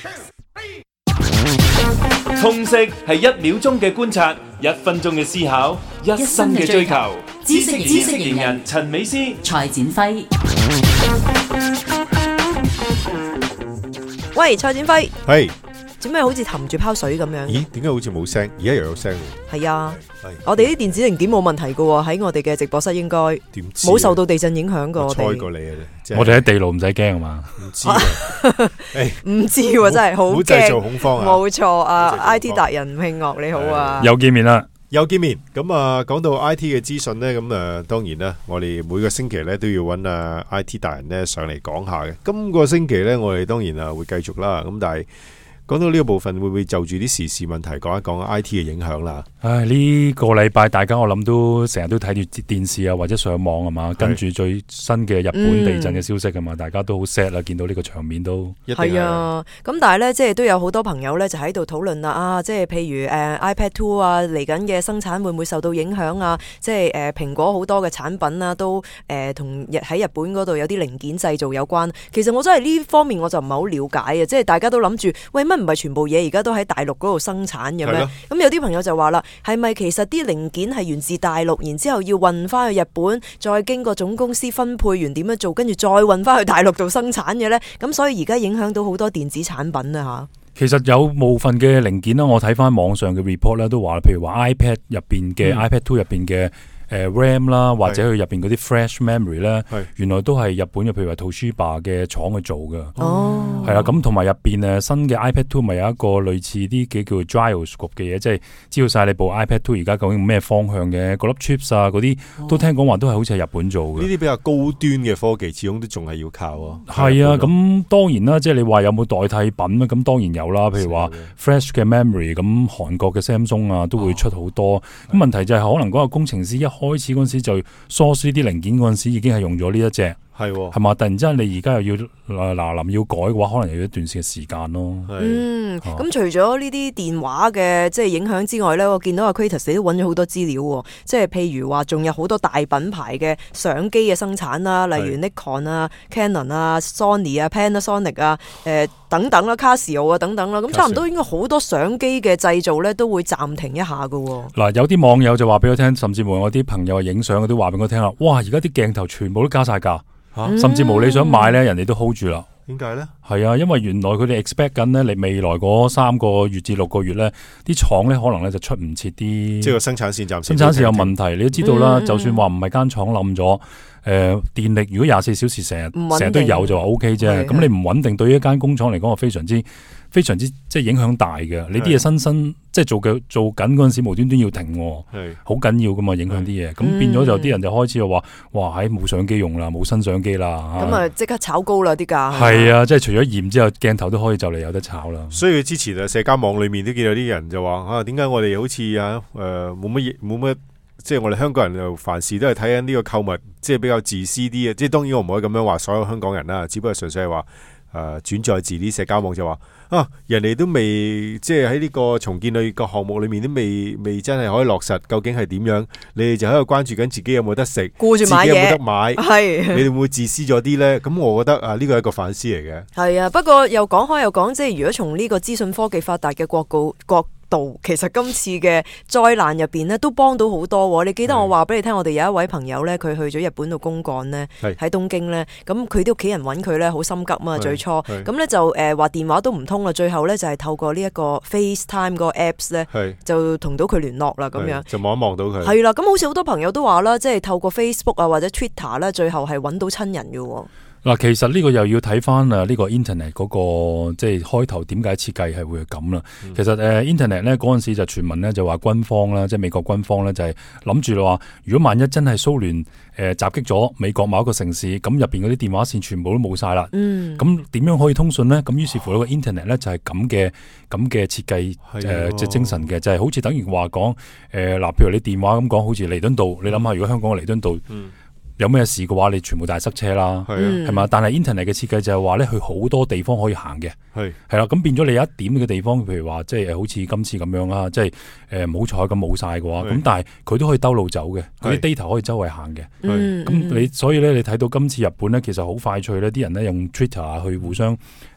通識係1秒鐘嘅觀察，1分鐘嘅思考，一生嘅追求。知識型人陳美詩、 蔡展輝。 喂，蔡展輝， 係做咩好似含住泡水咁樣？ 咦？點解好似冇聲？而家又有聲喎。 係啊， 係我哋啲電子零件冇問題嘅喎，喺我哋嘅直播室應該點知冇受到地震影響嘅。 我我哋猜過你啊！ 我哋喺地牢唔使驚啊嘛， 唔知啊， 唔知喎，真係好唔好製造驚。 恐慌啊！ 冇錯啊唔好製造恐慌 ，IT 達人吳慶岳你好啊。 又見面啦。 又見面咁啊！講到 IT 嘅資訊呢，咁啊，當然啦，我哋每個星期呢都要揾啊 IT 達人呢上嚟講下嘅。今個星期呢，我哋當然啊會繼續啦。咁但係講到呢個部分，會唔會就住啲時事問題講一講 IT 嘅影響啦？ 唉，呢個禮拜大家我諗都成日都睇住電視啊，或者上網啊嘛，跟住最新嘅日本地震嘅消息啊嘛，大家都好 sad 啦，見到呢個場面都一定係啊，咁但係咧，即係都有好多朋友咧，就喺度討論啦。啊，即係譬如iPad 2啊，嚟緊嘅生產會唔會受到影響啊？即係蘋果好多嘅產品啊，都同喺日本嗰度有啲零件製造有關。其實我真係呢方面我就唔係好了解啊。即係大家都諗住，喂，乜唔係全部嘢而家都喺大陸嗰度生產嘅咩？咁有啲朋友就話啦，係咪其實啲零件係源自大陸，然之後要運翻去日本，再經過總公司分配完點樣做，跟住再運翻去大陸度生產嘅呢？咁所以而家影響到好多電子產品啊嚇。 其實有部分嘅零件啦，我睇翻網上嘅 report 咧，都話，譬如話 iPad 入邊嘅 iPad 2入邊嘅RAM 啦，或者佢入邊嗰啲 Flash Memory 咧，原來都係日本嘅，譬如話 Toshiba 嘅廠去做嘅。 哦， 係啦，咁同埋入邊新嘅 iPad 2咪有一個類似啲嘅叫做 Gyroscope 嘅嘢，即係知道晒你部 iPad 2而家究竟咩方向嘅，嗰粒 chips 啊嗰啲都聽講話都係好似係日本做嘅。 呢啲比較高端嘅科技，始終都仲係要靠啊。 係啊，咁當然啦，即係你話有冇代替品咧？咁當然有啦，譬如話 Flash 嘅 Memory， 咁韓國嘅 Samsung 啊都會出好多。咁問題就係可能嗰個工程師一開始嗰陣時就 source 呢啲零件嗰陣時已經係用咗呢一隻。係嘛？突然之間你而家又要嗱臨要改嘅話，可能又要一段時間咯。 咁除咗呢啲電話嘅即係影響之外咧，我見到阿 Kratos 都揾咗好多資料喎。即係譬如話，仲有好多大品牌嘅相機嘅生產啦，例如 Nikon 啊、Canon 啊、Sony 啊、Panasonic 啊、等等啦、Casio 啊等等啦。咁差唔多應該好多相機嘅製造咧都會暫停一下㗎。 嗱，有啲網友就話俾我聽，甚至乎我啲朋友影相嘅都話俾我聽啦。哇！而家啲鏡頭全部都加晒價。甚至乎你想買咧，人哋都 hold 住啦。 點解咧？ 係啊，因為原來佢哋 expect 緊咧，你未來嗰3個月至6個月咧，啲廠咧可能咧就出唔切啲， 即係個生產線暫時生產線有問題。你都知道啦，就算話唔係間廠冧咗，電力如果24小時成日都有就話 OK 啫。咁你唔穩定，對於一間工廠嚟講係非常之即係影響大嘅。你啲嘢新即係做緊嗰陣時無端端要停，好緊要噶嘛，影響啲嘢。咁變咗就啲人就開始就話，哇，冇相機用啦，冇新相機啦。 咁啊，即刻炒高啦啲價。 係啊，即係除咗鹽之後，鏡頭都可以就嚟有得炒啦。 所以之前社交網裏面都見到啲人就話點解我哋好似冇乜，即係我哋香港人就凡事都係睇緊呢個購物，即係比較自私啲嘅。即係當然我唔可以咁樣話所有香港人啦，只不過純粹係話轉載自啲社交網就話人哋都未即係喺呢個重建類個項目裏面都未真係可以落實，究竟係點樣？你哋就喺度關注緊自己有冇得食， 顧住買嘢， 自己有冇得買， 係你哋會唔會自私咗啲呢？咁我覺得呢個係一個反思嚟嘅。 係啊，不過又講開又講，即係如果從呢個資訊科技發達嘅角度，其實今次嘅災難入邊咧都幫到好多。你記得我話俾你聽，我哋有一位朋友咧，佢去咗日本度公幹咧，喺東京咧，咁佢啲屋企人揾佢咧好心急啊，最初咁咧就話電話都唔通啦，最後咧就係透過呢一個 FaceTime 個 Apps 咧，就同到佢聯絡啦，咁樣就望一望到佢。係啦，咁好似好多朋友都話啦，即係透過 Facebook 啊或者 Twitter 咧，最後係揾到親人嘅。 嗱，其實呢個又要睇翻呢個 Internet 嗰個即係開頭點解設計係會咁啦。其實Internet 咧嗰陣時就傳聞咧就話軍方啦，即係美國軍方咧就係諗住話，如果萬一真係蘇聯襲擊咗美國某一個城市，咁入邊嗰啲電話線全部都冇晒啦。咁點樣可以通訊咧？咁於是乎呢個 Internet 咧就係咁嘅設計即係精神嘅，就係好似等於話講譬如你電話咁講，好似彌敦道，你諗下如果香港嘅彌敦道。有咩事嘅話，你全部大塞車啦，係嘛？但係 Internet 嘅設計就係話咧，去好多地方可以行嘅，係啦。咁變咗你有一點嘅地方，譬如話即係好似今次咁樣啦，即係唔好彩咁冇晒嘅話，咁但係佢都可以兜路走嘅，嗰啲 data 可以周圍行嘅。咁所以咧，你睇到今次日本咧，其實好快脆咧，啲人咧用 Twitter 去互相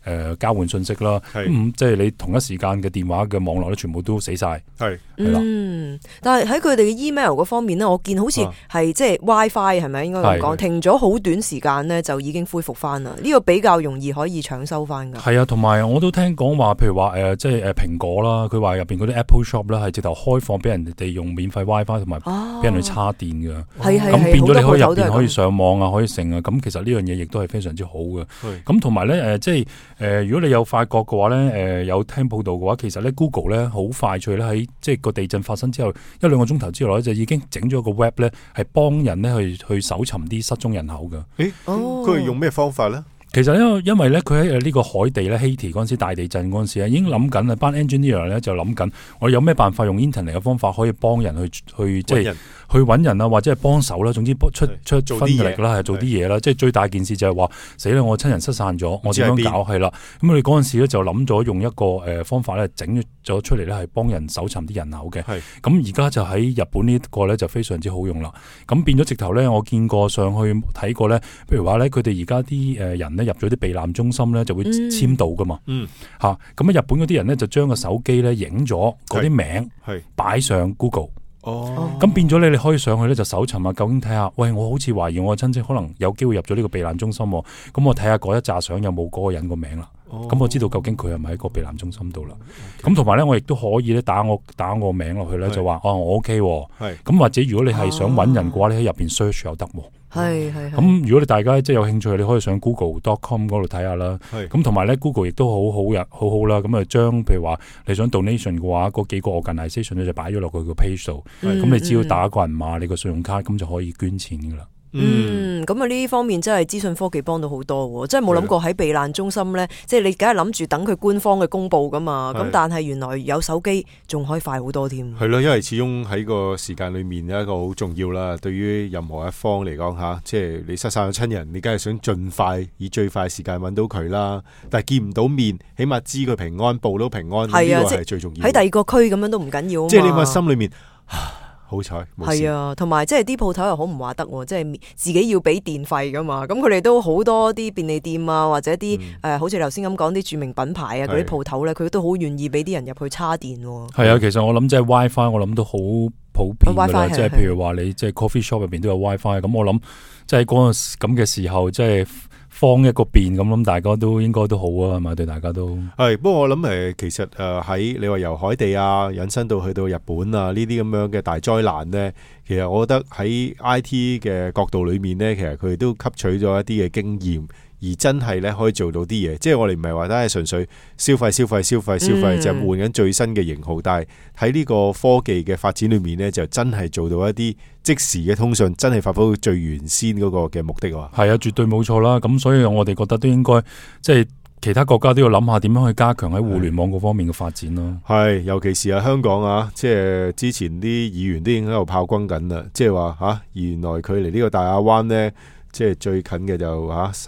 交換信息啦。即係你同一時間嘅電話嘅網絡咧，全部都死晒。係啦。 但係喺佢哋嘅 email 嗰方面咧，我見好似係即係 WiFi 係咪應該咁講？停咗好短時間咧，就已經恢復翻啦。呢個比較容易可以搶修翻㗎。係啊，同埋我都聽講話，譬如話即係蘋果啦，佢話入邊嗰啲 Apple Shop 咧係直頭開放俾人哋用免費 WiFi 同埋俾人去插電㗎。咁變咗你可以入邊可以上網啊，可以成啊。咁其實呢樣嘢亦都係非常之好嘅。咁同埋咧即係如果你有發覺嘅話咧，有聽報道嘅話，其實咧 Google 咧好快脆咧喺即係個地震發生之後1-2個鐘頭之內咧，就已經整咗個 web 咧係幫人咧去搜尋啲失蹤人口㗎。 佢係用咩方法咧？ 其實因為咧，佢喺呢個海地咧，Haiti 嗰陣時大地震嗰陣時咧，已經諗緊啊，班 engineer 咧就諗緊，我哋有咩辦法用 internet 嘅方法可以幫人去即係去揾人啊，或者係幫手啦，總之出分力啦，係做啲嘢啦。即係最大件事就係話死啦！我親人失散咗，我點樣搞係啦？咁我哋嗰陣時咧就諗咗用一個方法咧，整咗出嚟咧係幫人搜尋啲人口嘅。咁而家就喺日本呢個咧就非常之好用啦。咁變咗直頭咧，我見過上去睇過咧，譬如話咧，佢哋而家啲人咧入咗啲避難中心咧就會簽到噶嘛。咁日本嗰啲人咧就將個手機咧影咗嗰啲名，擺上 Google。咁變咗你可以上去咧就搜尋下，究竟睇下，喂，我好似懷疑我嘅親戚可能有機會入咗呢個避難中心，咁我睇下嗰一紮相有冇嗰個人個名啦。咁我知道究竟佢係咪喺個避難中心度啦。咁同埋咧，我亦都可以咧打我名落去咧，就話我 OK。咁或者如果你係想揾人嘅話，你喺入邊 search 又得。咁如果你大家即係有興趣，你可以上 google.com 嗰度睇下啦。咁同埋咧 Google 亦都好好啦。咁啊將譬如話你想 donation 嘅話，嗰幾個 organisation 咧就擺咗落佢個 page 度。咁你只要打個人碼，你個信用卡咁就可以捐錢噶啦。 咁啊呢方面真係資訊科技幫到好多喎，真係冇諗過喺避難中心咧，即係你梗係諗住等佢官方嘅公佈噶嘛，咁但係原來有手機仲可以快好多添。 係咯，因為始終喺個時間裏面有一個好重要啦，對於任何一方嚟講嚇，即係你失散咗親人，你梗係想盡快以最快時間揾到佢啦，但係見唔到面，起碼知佢平安，報到平安，呢個係最重要。 喺第二個區咁樣都唔緊要啊嘛。 即係你個心裏面。好彩， 係啊，同埋即係啲鋪頭又好唔話得喎，即係自己要俾電費噶嘛。咁佢哋都好多啲便利店啊，或者啲好似頭先咁講啲著名品牌啊嗰啲鋪頭咧，佢都好願意俾啲人入去叉電喎。係啊，其實我諗即係 WiFi，我諗都好普遍㗎啦。即係譬如話你即係 coffee shop 入邊都有 WiFi，咁我諗即係嗰個咁嘅時候，即係方一個便咁，諗大家都應該都好啊，係咪？對大家都係。不過我諗其實喺你話由海地啊引申到去到日本啊呢啲咁樣嘅大災難呢，其實我覺得喺 IT 嘅角度裏面呢，其實佢哋都吸取咗一啲嘅經驗，而真係咧可以做到啲嘢。即係我哋唔係話單係純粹消費，就換緊最新嘅型號，但係喺呢個科技嘅發展裏面呢，就真係做到一啲即時嘅通訊，真係發揮到最原先嗰個嘅目的啊！ 係啊，絕對冇錯啦。咁所以我哋覺得都應該即係其他國家都要諗下點樣去加強喺互聯網嗰方面嘅發展咯。 係，尤其是香港啊，即係之前啲議員都已經喺度炮轟緊啦，即係話原來佢離呢個大亞灣呢，即係最近嘅就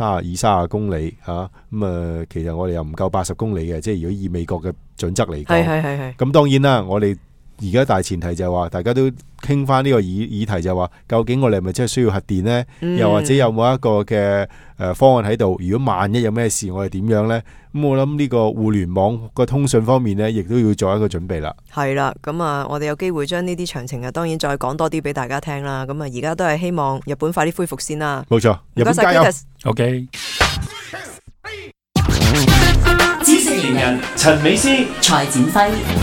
30公里咁其實我哋又唔夠80公里嘅，即係如果以美國嘅準則嚟講，係。咁當然啦，我哋而家大前提就係話，大家都傾翻呢個議題就係話，究竟我哋係咪真係需要核電呢？又或者有冇一個嘅方案喺度？如果萬一有咩事，我哋點樣呢？咁我諗呢個互聯網個通訊方面呢，亦都要做一個準備啦。 係啦，咁我哋有機會將呢啲詳情當然再講多啲俾大家聽啦。咁而家都係希望日本快啲恢復先啦。 冇錯，日本加油。 OK。 知識型人陳美詩、 蔡展輝。